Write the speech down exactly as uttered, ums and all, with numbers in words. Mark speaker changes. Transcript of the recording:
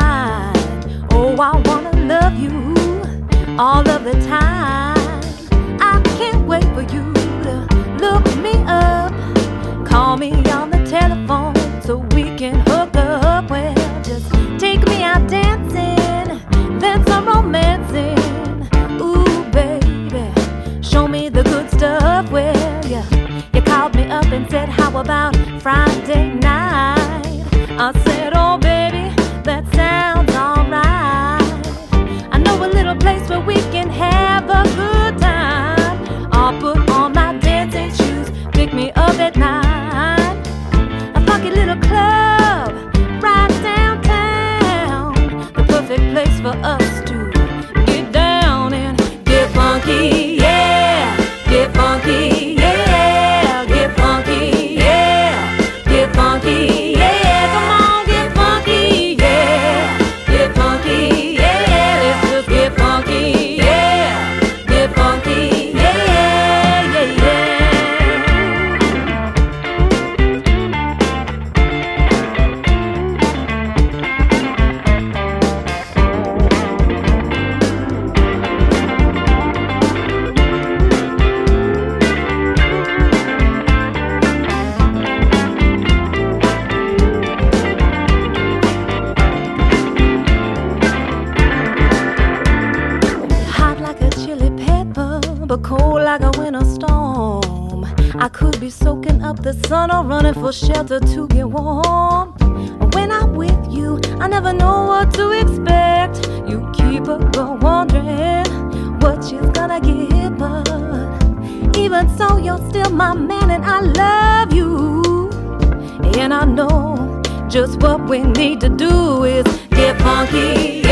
Speaker 1: night. Oh, I wanna love you all of the time. I can't wait for you to look me up. Call me on the telephone so we can hook up. Well, just take me out dancing, then some romancing. Ooh, baby, show me the good stuff. Well, you, you called me up and said, how about Friday night? I said, oh, baby, that sounds alright. I know a little place where we can have a good time. I'll put on my dancing shoes, pick me up at night. A funky little club right downtown, the perfect place for us to get down and get funky, yeah. Get funky, yeah. Get funky, yeah. Get funky, yeah. Come on, get funky, yeah. Get funky, yeah. Let's just get funky, yeah. Get funky, yeah, yeah, yeah. Hot like a chili pepper, but cold like a winter storm. I could be soaking up the sun or running for shelter to get warm. When I'm with you, I never know what to expect. You keep a girl wondering what she's gonna get, but even so, you're still my man and I love you. And I know just what we need to do is get funky.